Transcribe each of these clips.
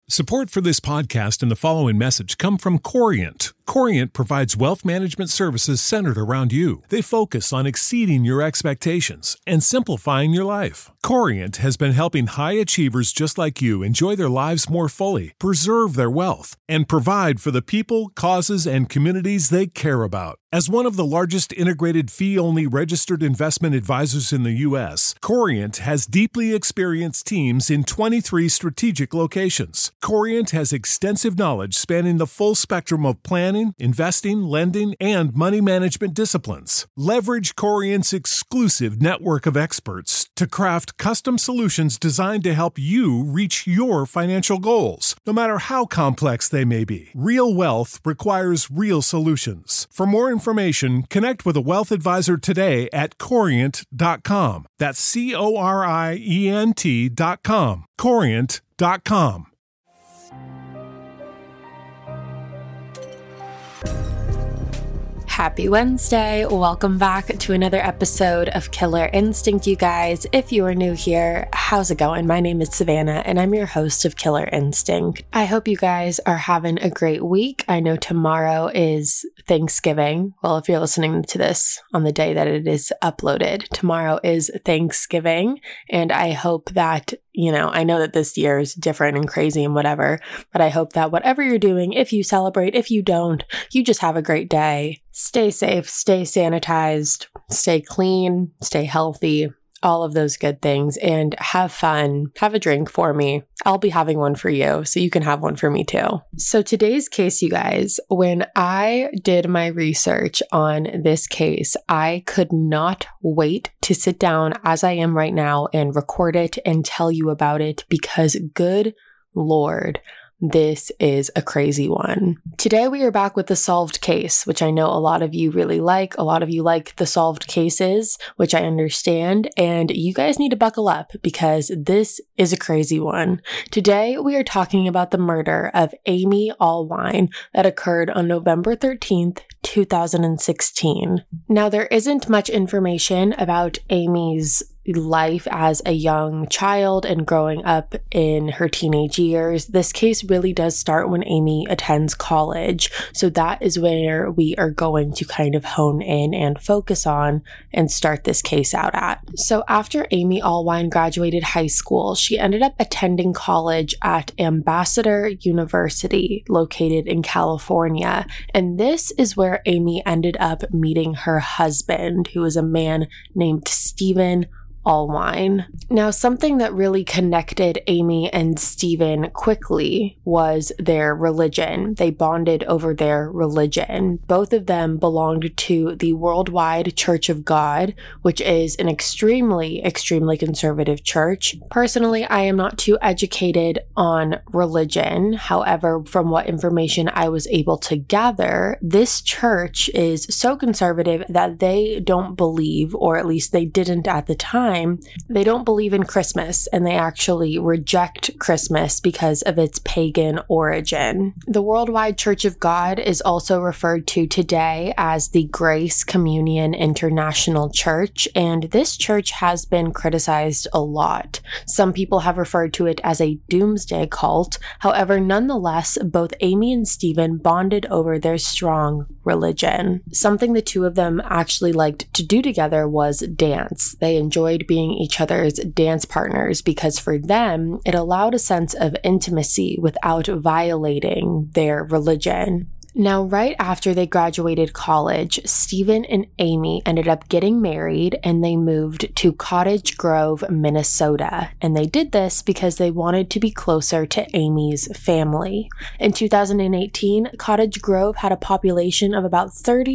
Support for this podcast and the following message come from Corient. Corient provides wealth management services centered around you. They focus on exceeding your expectations and simplifying your life. Corient has been helping high achievers just like you enjoy their lives more fully, preserve their wealth, and provide for the people, causes, and communities they care about. As one of the largest integrated fee-only registered investment advisors in the U.S., Corient has deeply experienced teams in 23 strategic locations. Corient has extensive knowledge spanning the full spectrum of planning, investing, lending, and money management disciplines. Leverage Corient's exclusive network of experts to craft custom solutions designed to help you reach your financial goals, no matter how complex they may be. Real wealth requires real solutions. For more information, connect with a wealth advisor today at Corient.com. That's Corient.com. Corient.com. Happy Wednesday. Welcome back to another episode of Killer Instinct, you guys. If you are new here, how's it going? My name is Savannah and I'm your host of Killer Instinct. I hope you guys are having a great week. I know tomorrow is Thanksgiving. Well, if you're listening to this on the day that it is uploaded, tomorrow is Thanksgiving. And I hope that, I know that this year is different and crazy and whatever, but I hope that whatever you're doing, if you celebrate, if you don't, you just have a great day. Stay safe, stay sanitized, stay clean, stay healthy, all of those good things, and have fun. Have a drink for me. I'll be having one for you, so you can have one for me too. So today's case, you guys, when I did my research on this case, I could not wait to sit down as I am right now and record it and tell you about it because good Lord, this is a crazy one. Today we are back with the solved case, which I know a lot of you really like. A lot of you like the solved cases, which I understand, and you guys need to buckle up because this is a crazy one. Today we are talking about the murder of Amy Allwine that occurred on November 13th, 2016. Now, there isn't much information about Amy's life as a young child and growing up in her teenage years. This case really does start when Amy attends college. So that is where we are going to kind of hone in and focus on and start this case out at. So after Amy Allwine graduated high school, she ended up attending college at Ambassador University, located in California. And this is where Amy ended up meeting her husband, who is a man named Stephen Allwine. Now, something that really connected Amy and Stephen quickly was their religion. They bonded over their religion. Both of them belonged to the Worldwide Church of God, which is an extremely, extremely conservative church. Personally, I am not too educated on religion. However, from what information I was able to gather, this church is so conservative that they don't believe, or at least they didn't at the time, they don't believe in Christmas, and they actually reject Christmas because of its pagan origin. The Worldwide Church of God is also referred to today as the Grace Communion International Church, and this church has been criticized a lot. Some people have referred to it as a doomsday cult. However, nonetheless, both Amy and Stephen bonded over their strong religion. Something the two of them actually liked to do together was dance. They enjoyed being each other's dance partners because for them, it allowed a sense of intimacy without violating their religion. Now, right after they graduated college, Stephen and Amy ended up getting married and they moved to Cottage Grove, Minnesota. And they did this because they wanted to be closer to Amy's family. In 2018, Cottage Grove had a population of about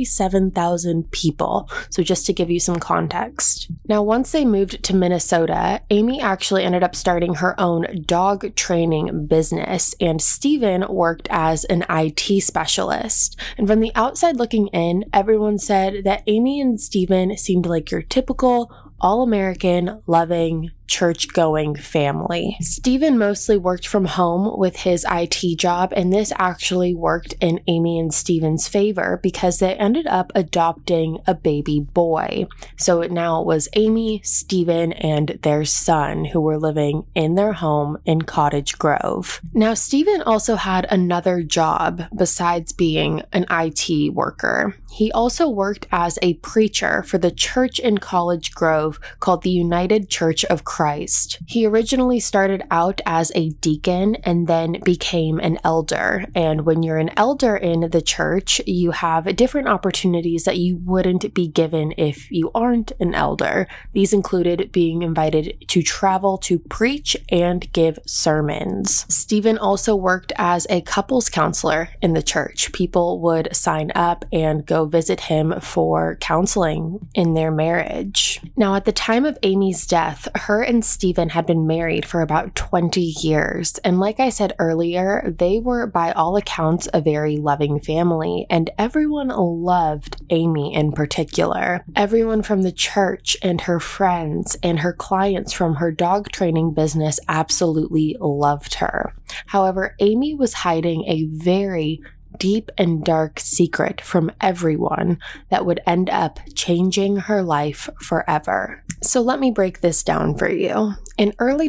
37,000 people. So just to give you some context. Now, once they moved to Minnesota, Amy actually ended up starting her own dog training business, and Stephen worked as an IT specialist. And from the outside looking in, everyone said that Amy and Stephen seemed like your typical all-American, loving, church-going family. Stephen mostly worked from home with his IT job, and this actually worked in Amy and Stephen's favor because they ended up adopting a baby boy. So now it was Amy, Stephen, and their son who were living in their home in Cottage Grove. Now, Stephen also had another job besides being an IT worker. He also worked as a preacher for the church in Cottage Grove called the United Church of Christ. He originally started out as a deacon and then became an elder. And when you're an elder in the church, you have different opportunities that you wouldn't be given if you aren't an elder. These included being invited to travel to preach and give sermons. Stephen also worked as a couples counselor in the church. People would sign up and go visit him for counseling in their marriage. Now, at the time of Amy's death, her and Stephen had been married for about 20 years. And like I said earlier, they were by all accounts a very loving family, and everyone loved Amy in particular. Everyone from the church and her friends and her clients from her dog training business absolutely loved her. However, Amy was hiding a very deep and dark secret from everyone that would end up changing her life forever. So let me break this down for you. In early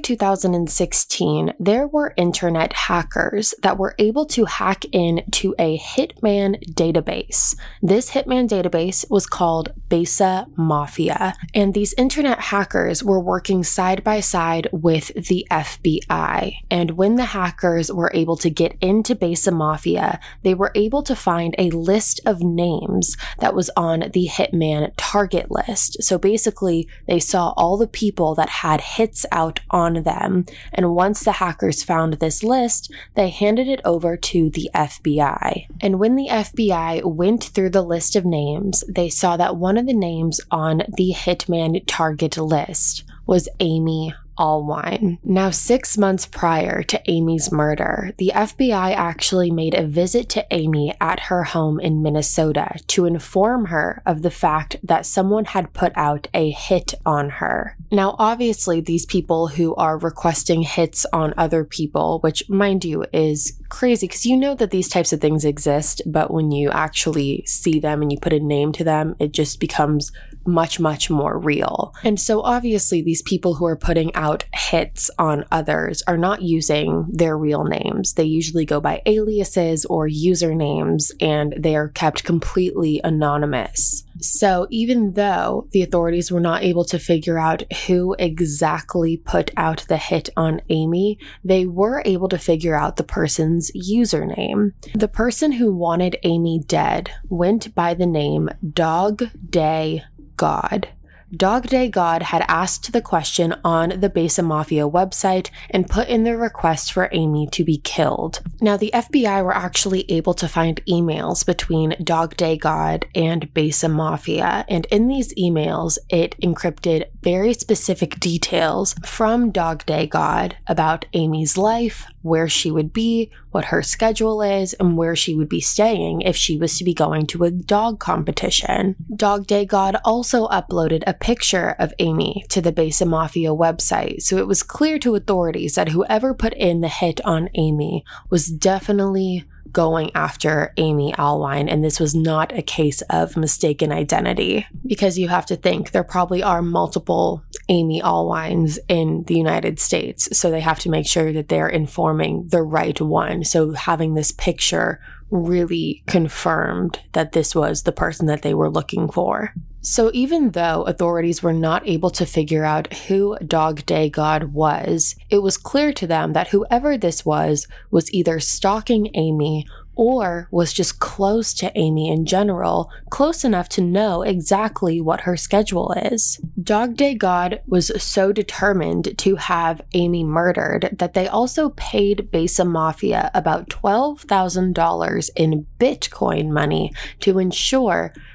2016, there were internet hackers that were able to hack into a Hitman database. This Hitman database was called Besa Mafia, and these internet hackers were working side by side with the FBI. And when the hackers were able to get into Besa Mafia, they were able to find a list of names that was on the Hitman target list. So basically, they saw all the people that had hits out on them. And once the hackers found this list, they handed it over to the FBI. And when the FBI went through the list of names, they saw that one of the names on the Hitman target list was Amy Allwine. Now, 6 months prior to Amy's murder, the FBI actually made a visit to Amy at her home in Minnesota to inform her of the fact that someone had put out a hit on her. Now, obviously, these people who are requesting hits on other people, which, mind you, is crazy because you know that these types of things exist, but when you actually see them and you put a name to them, it just becomes much, much more real. And so obviously these people who are putting out hits on others are not using their real names. They usually go by aliases or usernames, and they are kept completely anonymous. So even though the authorities were not able to figure out who exactly put out the hit on Amy, they were able to figure out the person's username. The person who wanted Amy dead went by the name Dog Day God. Dog Day God had asked the question on the Besa Mafia website and put in the request for Amy to be killed. Now, the FBI were actually able to find emails between Dog Day God and Besa Mafia, and in these emails, it encrypted very specific details from Dog Day God about Amy's life, where she would be, what her schedule is, and where she would be staying if she was to be going to a dog competition. Dog Day God also uploaded a picture of Amy to the Besa Mafia website, so it was clear to authorities that whoever put in the hit on Amy was definitely going after Amy Allwine, and this was not a case of mistaken identity, because you have to think there probably are multiple Amy Allwines in the United States, so they have to make sure that they're informing the right one. So having this picture really confirmed that this was the person that they were looking for. So even though authorities were not able to figure out who Dog Day God was, it was clear to them that whoever this was either stalking Amy or was just close to Amy in general, close enough to know exactly what her schedule is. Dog Day God was so determined to have Amy murdered that they also paid Besa Mafia about $12,000 in Bitcoin money to ensure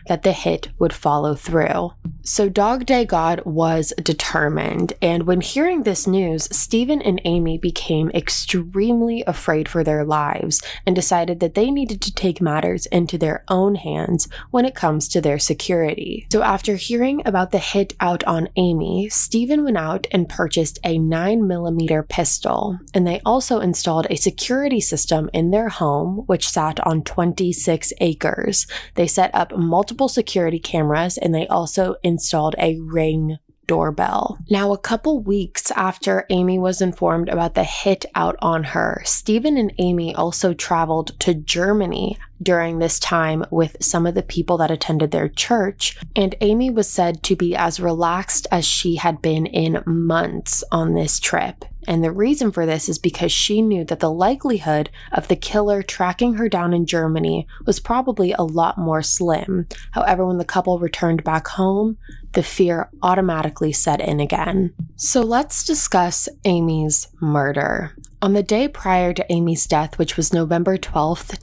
that the hit would follow through. So Dog Day God was determined, and when hearing this news, Stephen and Amy became extremely afraid for their lives and decided that they needed to take matters into their own hands when it comes to their security. So after hearing about the hit out on Amy, Stephen went out and purchased a 9mm pistol, and they also installed a security system in their home, which sat on 26 acres. They set up multiple security cameras, and they also installed a Ring doorbell. Now, a couple weeks after Amy was informed about the hit out on her, Stephen and Amy also traveled to Germany during this time with some of the people that attended their church, and Amy was said to be as relaxed as she had been in months on this trip. And the reason for this is because she knew that the likelihood of the killer tracking her down in Germany was probably a lot more slim. However, when the couple returned back home, the fear automatically set in again. So let's discuss Amy's murder. On the day prior to Amy's death, which was November 12th,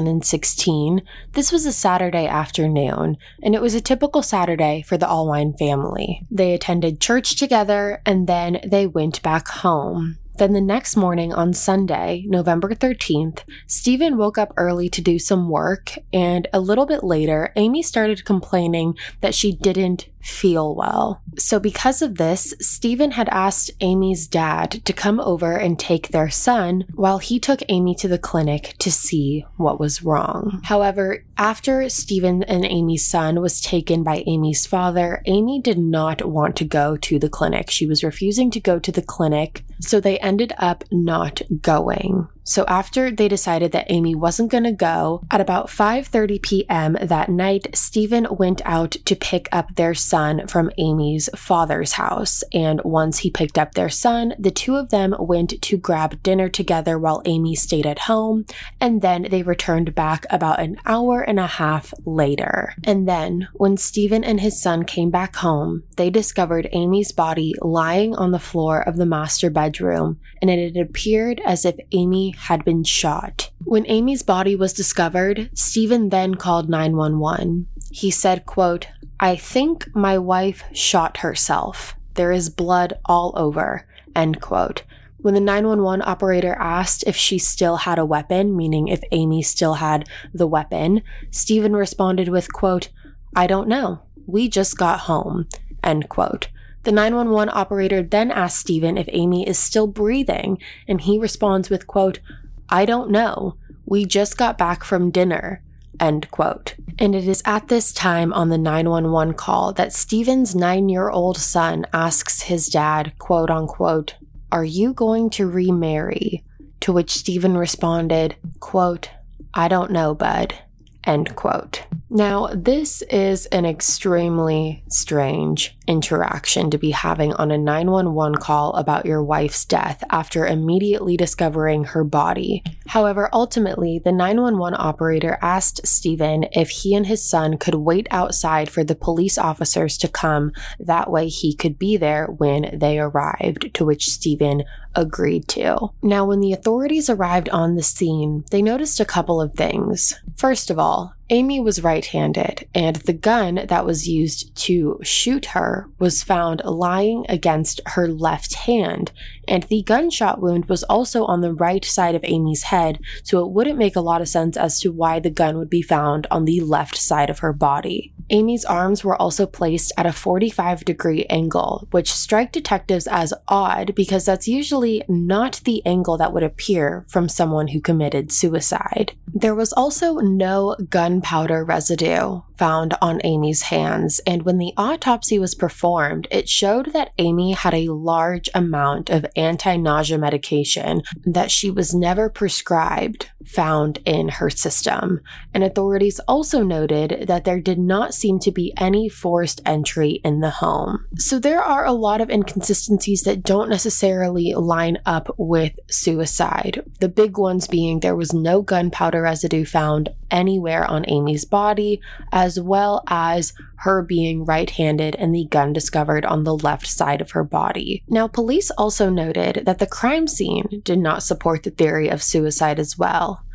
2016, this was a Saturday afternoon, and it was a typical Saturday for the Allwine family. They attended church together, and then they went back home. Then the next morning on Sunday, November 13th, Stephen woke up early to do some work, and a little bit later, Amy started complaining that she didn't feel well. So because of this, Stephen had asked Amy's dad to come over and take their son while he took Amy to the clinic to see what was wrong. However, after Stephen and Amy's son was taken by Amy's father, Amy did not want to go to the clinic. She was refusing to go to the clinic, so they ended up not going. So after they decided that Amy wasn't going to go, at about 5:30 p.m. that night, Stephen went out to pick up their son from Amy's father's house. And once he picked up their son, the two of them went to grab dinner together while Amy stayed at home. And then they returned back about an hour and a half later. And then when Stephen and his son came back home, they discovered Amy's body lying on the floor of the master bedroom, and it had appeared as if Amy had been shot. When Amy's body was discovered, Stephen then called 911. He said, quote, "I think my wife shot herself. There is blood all over," end quote. When the 911 operator asked if she still had a weapon, meaning if Amy still had the weapon, Stephen responded with, quote, "I don't know. We just got home," end quote. The 911 operator then asked Stephen if Amy is still breathing, and he responds with, quote, "I don't know. We just got back from dinner," end quote. And it is at this time on the 911 call that Stephen's 9-year-old son asks his dad, quote unquote, "Are you going to remarry?" To which Stephen responded, quote, "I don't know, bud," end quote. Now, this is an extremely strange interaction to be having on a 911 call about your wife's death after immediately discovering her body. However, ultimately, the 911 operator asked Stephen if he and his son could wait outside for the police officers to come. That way he could be there when they arrived, to which Stephen agreed to. Now, when the authorities arrived on the scene, they noticed a couple of things. First of all, Amy was right-handed, and the gun that was used to shoot her was found lying against her left hand, and the gunshot wound was also on the right side of Amy's head, so it wouldn't make a lot of sense as to why the gun would be found on the left side of her body. Amy's arms were also placed at a 45-degree angle, which strike detectives as odd because that's usually not the angle that would appear from someone who committed suicide. There was also no gunpowder residue found on Amy's hands, and when the autopsy was performed, it showed that Amy had a large amount of anti-nausea medication that she was never prescribed found in her system. And authorities also noted that there did not seem to be any forced entry in the home. So there are a lot of inconsistencies that don't necessarily line up with suicide. The big ones being there was no gunpowder residue found anywhere on Amy's body, as well as her being right-handed and the gun discovered on the left side of her body. Now, police also noted that the crime scene did not support the theory of suicide as well.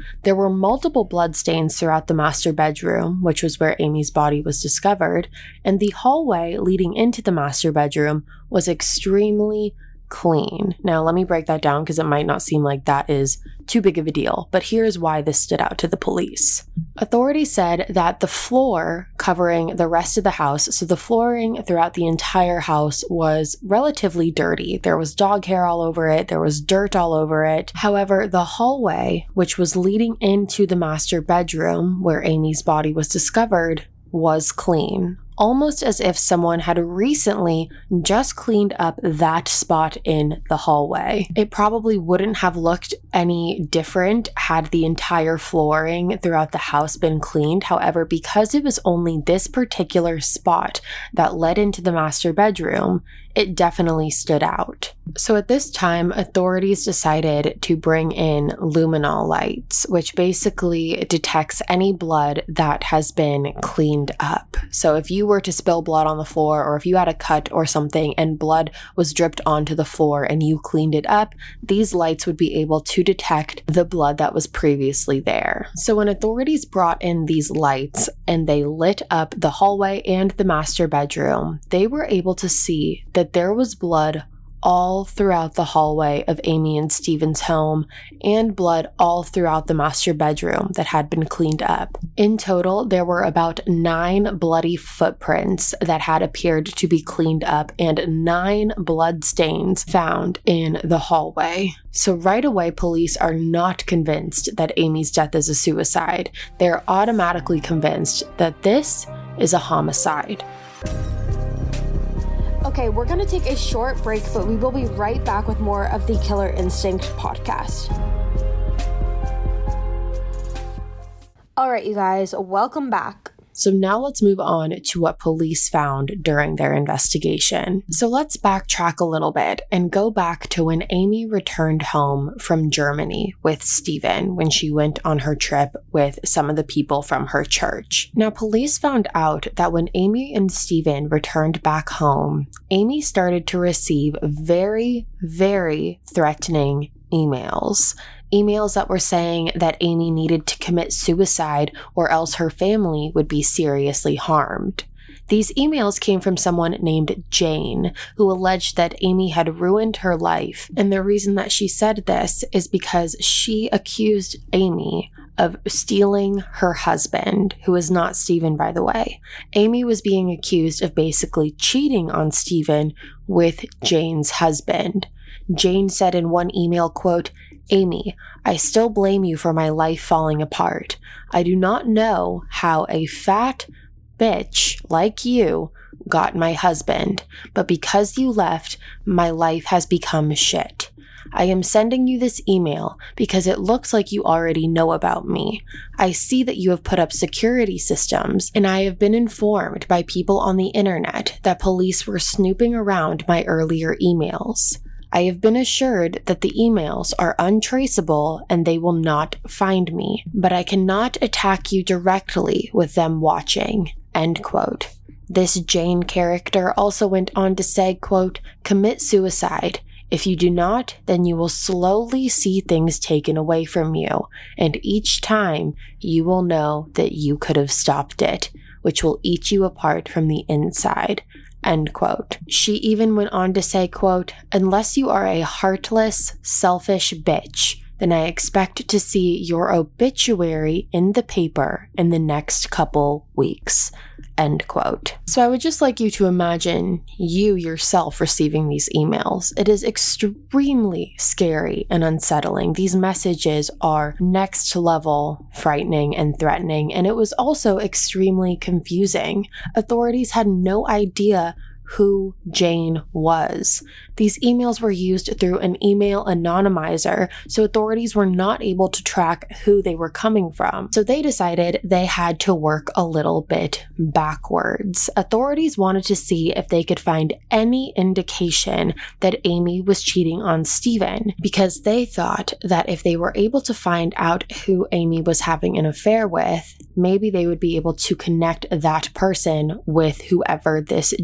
There were multiple bloodstains throughout the master bedroom, which was where Amy's body was discovered, and the hallway leading into the master bedroom was extremely clean. Now, let me break that down because it might not seem like that is too big of a deal, but here's why this stood out to the police. Authorities said that the floor covering the rest of the house, so the flooring throughout the entire house, was relatively dirty. There was dog hair all over it, there was dirt all over it. However, the hallway, which was leading into the master bedroom where Amy's body was discovered, was clean. Almost as if someone had recently just cleaned up that spot in the hallway. It probably wouldn't have looked any different had the entire flooring throughout the house been cleaned. However, because it was only this particular spot that led into the master bedroom, it definitely stood out. So at this time, authorities decided to bring in luminol lights, which basically detects any blood that has been cleaned up. So if you were to spill blood on the floor, or if you had a cut or something and blood was dripped onto the floor and you cleaned it up, these lights would be able to detect the blood that was previously there. So when authorities brought in these lights and they lit up the hallway and the master bedroom, they were able to see that there was blood all throughout the hallway of Amy and Steven's home, and blood all throughout the master bedroom that had been cleaned up. In total, there were about 9 bloody footprints that had appeared to be cleaned up and 9 blood stains found in the hallway. So right away, police are not convinced that Amy's death is a suicide. They're automatically convinced that this is a homicide. Okay, we're going to take a short break, but we will be right back with more of the Killer Instinct podcast. All right, you guys, welcome back. So now let's move on to what police found during their investigation. So let's backtrack a little bit and go back to when Amy returned home from Germany with Steven when she went on her trip with some of the people from her church. Now, police found out that when Amy and Steven returned back home, Amy started to receive very, very threatening emails that were saying that Amy needed to commit suicide or else her family would be seriously harmed. These emails came from someone named Jane, who alleged that Amy had ruined her life, and the reason that she said this is because she accused Amy of stealing her husband, who is not Steven, by the way. Amy was being accused of basically cheating on Steven with Jane's husband. Jane said in one email, quote, "Amy, I still blame you for my life falling apart. I do not know how a fat bitch like you got my husband, but because you left, my life has become shit. I am sending you this email because it looks like you already know about me. I see that you have put up security systems, and I have been informed by people on the internet that police were snooping around my earlier emails. I have been assured that the emails are untraceable and they will not find me, but I cannot attack you directly with them watching." End quote. This Jane character also went on to say, quote, "Commit suicide. If you do not, then you will slowly see things taken away from you, and each time you will know that you could have stopped it, which will eat you apart from the inside." End quote. She even went on to say, quote, "Unless you are a heartless, selfish bitch, then I expect to see your obituary in the paper in the next couple weeks." End quote. So I would just like you to imagine you yourself receiving these emails. It is extremely scary and unsettling. These messages are next level frightening and threatening, and it was also extremely confusing. Authorities had no idea who Jane was. These emails were used through an email anonymizer, so authorities were not able to track who they were coming from. So they decided they had to work a little bit backwards. Authorities wanted to see if they could find any indication that Amy was cheating on Steven, because they thought that if they were able to find out who Amy was having an affair with, maybe they would be able to connect that person with whoever this Jane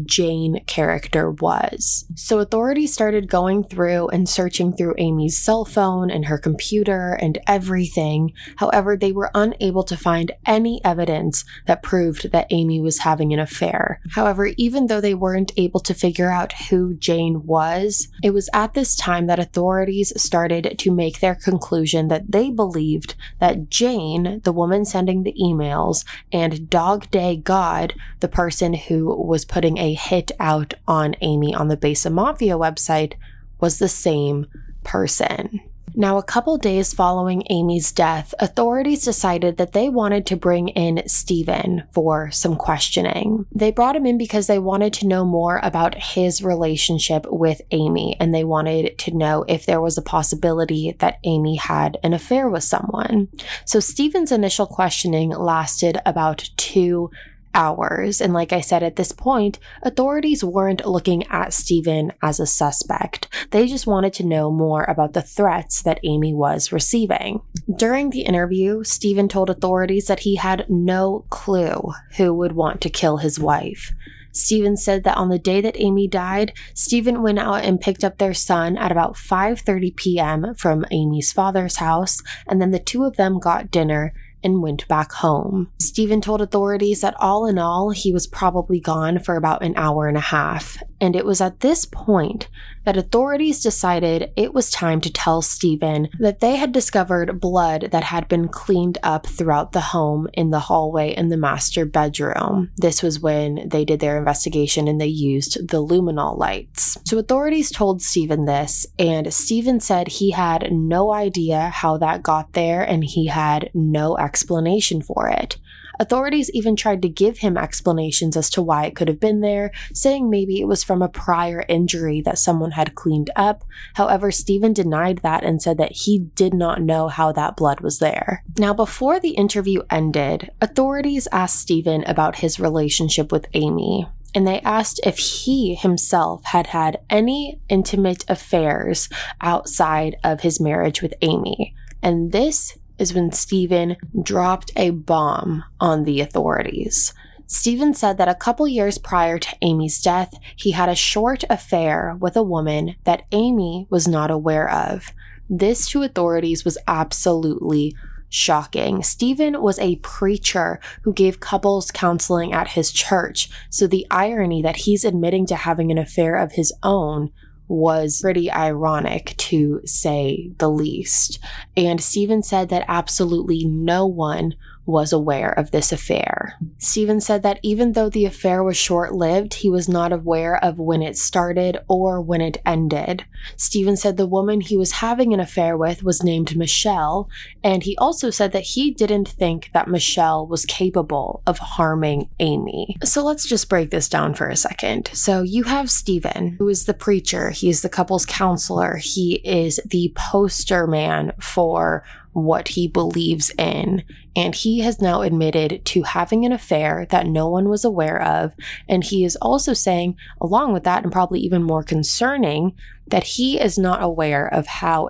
main character was. So authorities started going through and searching through Amy's cell phone and her computer and everything. However, they were unable to find any evidence that proved that Amy was having an affair. However, even though they weren't able to figure out who Jane was, it was at this time that authorities started to make their conclusion that they believed that Jane, the woman sending the emails, and Dog Day God, the person who was putting a hit out on Amy on the Besa Mafia website, was the same person. Now, a couple days following Amy's death, authorities decided that they wanted to bring in Steven for some questioning. They brought him in because they wanted to know more about his relationship with Amy, and they wanted to know if there was a possibility that Amy had an affair with someone. So Steven's initial questioning lasted about 2 hours. And like I said, at this point, authorities weren't looking at Steven as a suspect. They just wanted to know more about the threats that Amy was receiving. During the interview, Steven told authorities that he had no clue who would want to kill his wife. Steven said that on the day that Amy died, Steven went out and picked up their son at about 5:30 p.m. from Amy's father's house, and then the two of them got dinner and went back home. Steven told authorities that all in all, he was probably gone for about an hour and a half. And it was at this point that authorities decided it was time to tell Steven that they had discovered blood that had been cleaned up throughout the home, in the hallway, in the master bedroom. This was when they did their investigation and they used the luminol lights. So authorities told Steven this, and Steven said he had no idea how that got there and he had no explanation for it. Authorities even tried to give him explanations as to why it could have been there, saying maybe it was from a prior injury that someone had cleaned up. However, Steven denied that and said that he did not know how that blood was there. Now, before the interview ended, authorities asked Steven about his relationship with Amy, and they asked if he himself had had any intimate affairs outside of his marriage with Amy. And this is when Steven dropped a bomb on the authorities. Steven said that a couple years prior to Amy's death, he had a short affair with a woman that Amy was not aware of. This to authorities was absolutely shocking. Steven was a preacher who gave couples counseling at his church, so the irony that he's admitting to having an affair of his own was pretty ironic, to say the least. And Steven said that absolutely no one was aware of this affair. Steven said that even though the affair was short-lived, he was not aware of when it started or when it ended. Steven said the woman he was having an affair with was named Michelle, and he also said that he didn't think that Michelle was capable of harming Amy. So let's just break this down for a second. So you have Steven, who is the preacher, he is the couple's counselor, he is the poster man for what he believes in, and he has now admitted to having an affair that no one was aware of, and he is also saying, along with that, and probably even more concerning, that he is not aware of how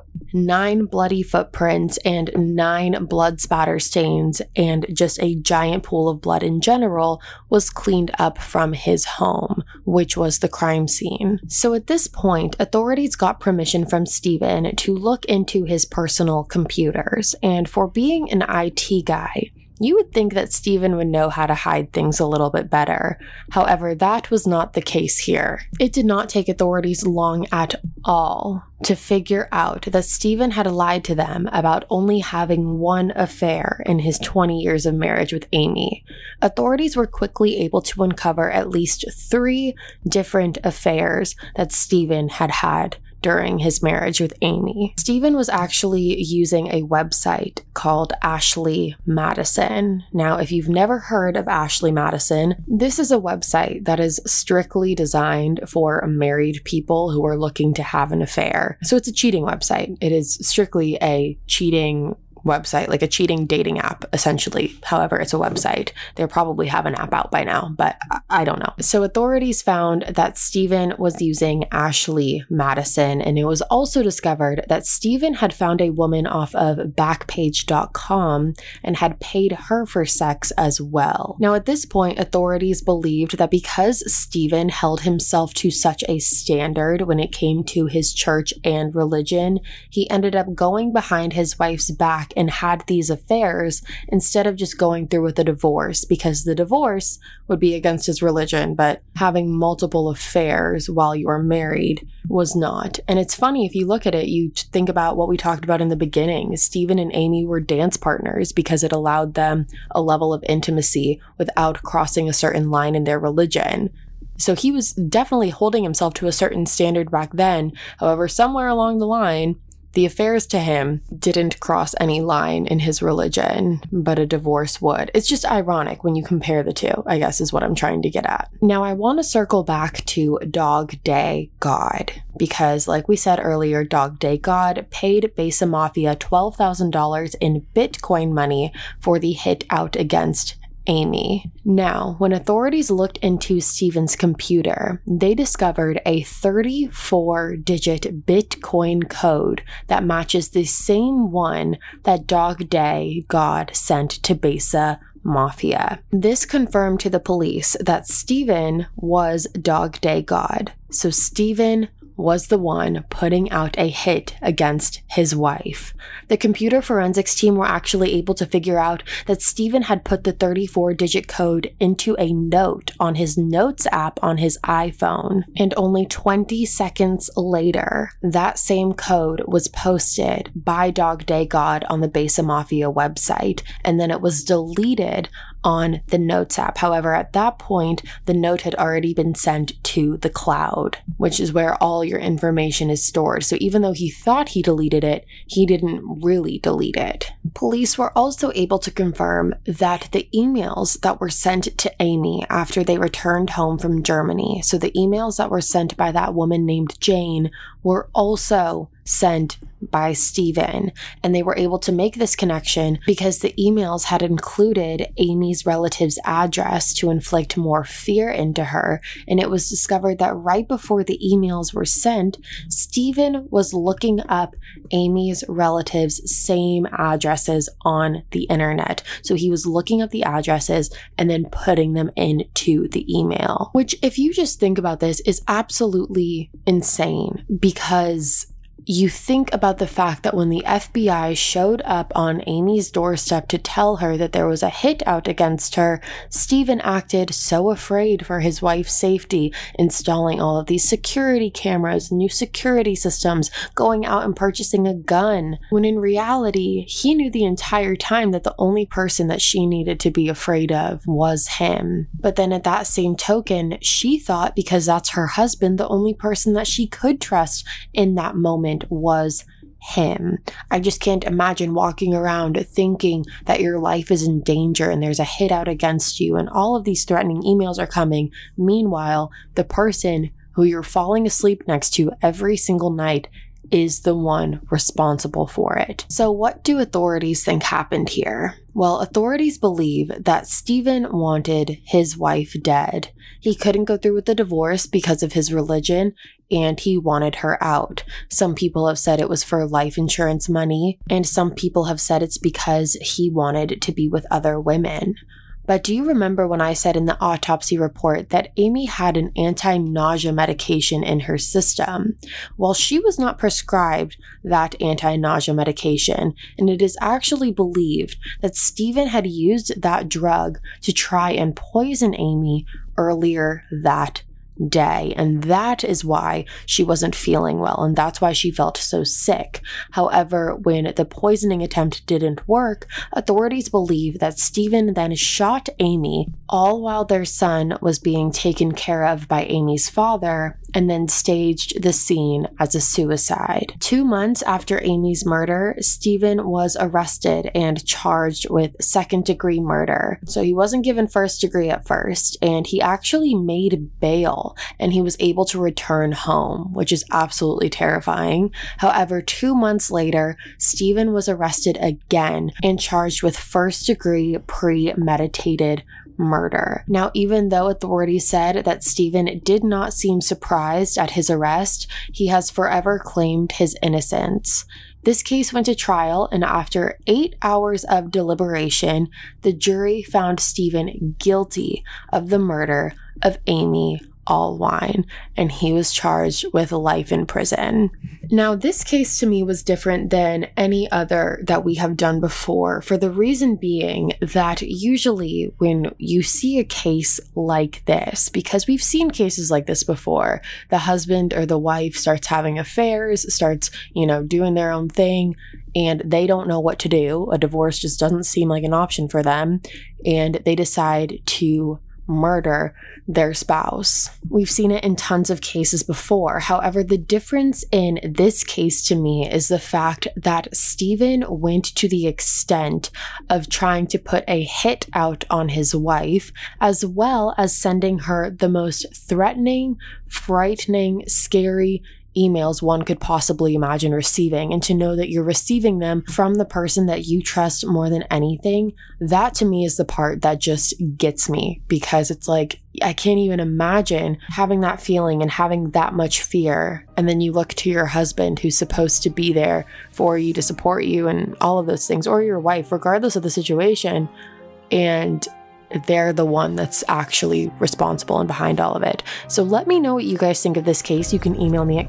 9 bloody footprints and 9 blood spatter stains and just a giant pool of blood in general was cleaned up from his home, which was the crime scene. So at this point, authorities got permission from Steven to look into his personal computers, and for being an IT guy, you would think that Steven would know how to hide things a little bit better. However, that was not the case here. It did not take authorities long at all to figure out that Steven had lied to them about only having one affair in his 20 years of marriage with Amy. Authorities were quickly able to uncover at least 3 different affairs that Steven had had during his marriage with Amy. Steven was actually using a website called Ashley Madison. Now, if you've never heard of Ashley Madison, this is a website that is strictly designed for married people who are looking to have an affair. So it's a cheating website. It is strictly a cheating website, like a cheating dating app, essentially. However, it's a website. They probably have an app out by now, but I don't know. So authorities found that Stephen was using Ashley Madison, and it was also discovered that Stephen had found a woman off of Backpage.com and had paid her for sex as well. Now, at this point, authorities believed that because Stephen held himself to such a standard when it came to his church and religion, he ended up going behind his wife's back and had these affairs instead of just going through with a divorce, because the divorce would be against his religion, but having multiple affairs while you are married was not. And it's funny, if you look at it, you think about what we talked about in the beginning. Stephen and Amy were dance partners because it allowed them a level of intimacy without crossing a certain line in their religion. So he was definitely holding himself to a certain standard back then. However, somewhere along the line, the affairs to him didn't cross any line in his religion, but a divorce would. It's just ironic when you compare the two, I guess is what I'm trying to get at. Now, I want to circle back to Dog Day God, because like we said earlier, Dog Day God paid Besa Mafia $12,000 in Bitcoin money for the hit out against Amy. Now, when authorities looked into Stephen's computer, they discovered a 34-digit Bitcoin code that matches the same one that Dog Day God sent to Besa Mafia. This confirmed to the police that Stephen was Dog Day God. So Stephen was the one putting out a hit against his wife. The computer forensics team were actually able to figure out that Stephen had put the 34-digit code into a note on his Notes app on his iPhone, and only 20 seconds later, that same code was posted by Dog Day God on the Besa Mafia website, and then it was deleted on the Notes app. However, at that point, the note had already been sent to the cloud, which is where all your information is stored. So even though he thought he deleted it, he didn't really delete it. Police were also able to confirm that the emails that were sent to Amy after they returned home from Germany, so the emails that were sent by that woman named Jane, were also sent by Stephen, and they were able to make this connection because the emails had included Amy's relative's address to inflict more fear into her, and it was discovered that right before the emails were sent, Stephen was looking up Amy's relatives' same addresses on the internet. So he was looking up the addresses and then putting them into the email, which, if you just think about this, is absolutely insane, because you think about the fact that when the FBI showed up on Amy's doorstep to tell her that there was a hit out against her, Stephen acted so afraid for his wife's safety, installing all of these security cameras, new security systems, going out and purchasing a gun, when in reality, he knew the entire time that the only person that she needed to be afraid of was him. But then at that same token, she thought because that's her husband, the only person that she could trust in that moment was him. I just can't imagine walking around thinking that your life is in danger and there's a hit out against you and all of these threatening emails are coming. Meanwhile, the person who you're falling asleep next to every single night is the one responsible for it. So what do authorities think happened here? Well, authorities believe that Stephen wanted his wife dead. He couldn't go through with the divorce because of his religion, and he wanted her out. Some people have said it was for life insurance money, and some people have said it's because he wanted to be with other women. But do you remember when I said in the autopsy report that Amy had an anti-nausea medication in her system? Well, she was not prescribed that anti-nausea medication, and it is actually believed that Stephen had used that drug to try and poison Amy earlier that day, and that is why she wasn't feeling well, and that's why she felt so sick. However, when the poisoning attempt didn't work, authorities believe that Stephen then shot Amy all while their son was being taken care of by Amy's father, and then staged the scene as a suicide. 2 months after Amy's murder, Stephen was arrested and charged with second-degree murder. So he wasn't given first degree at first, and he actually made bail, and he was able to return home, which is absolutely terrifying. However, 2 months later, Stephen was arrested again and charged with first-degree premeditated murder. Now, even though authorities said that Stephen did not seem surprised at his arrest, he has forever claimed his innocence. This case went to trial, and after 8 hours of deliberation, the jury found Stephen guilty of the murder of Amy Allwine, and he was charged with life in prison. Now, this case to me was different than any other that we have done before, for the reason being that usually when you see a case like this, because we've seen cases like this before, the husband or the wife starts having affairs, starts, doing their own thing, and they don't know what to do. A divorce just doesn't seem like an option for them, and they decide to murder their spouse. We've seen it in tons of cases before. However, the difference in this case to me is the fact that Stephen went to the extent of trying to put a hit out on his wife, as well as sending her the most threatening, frightening, scary emails one could possibly imagine receiving, and to know that you're receiving them from the person that you trust more than anything, that to me is the part that just gets me, because it's like, I can't even imagine having that feeling and having that much fear, and then you look to your husband who's supposed to be there for you, to support you and all of those things, or your wife, regardless of the situation, and they're the one that's actually responsible and behind all of it. So let me know what you guys think of this case. You can email me at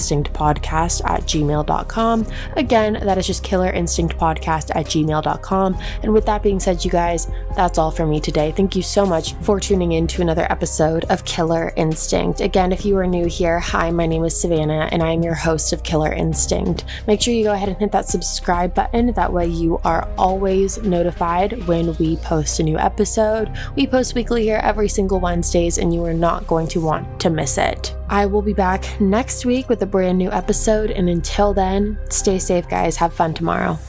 killerinstinctpodcast@gmail.com. Again, that is just killerinstinctpodcast@gmail.com. And with that being said, you guys, that's all for me today. Thank you so much for tuning in to another episode of Killer Instinct. Again, if you are new here, hi, my name is Savannah, and I am your host of Killer Instinct. Make sure you go ahead and hit that subscribe button. That way you are always notified when we post a new episode. We post weekly here every single Wednesdays, and you are not going to want to miss it. I will be back next week with a brand new episode, and until then, stay safe, guys. Have fun tomorrow.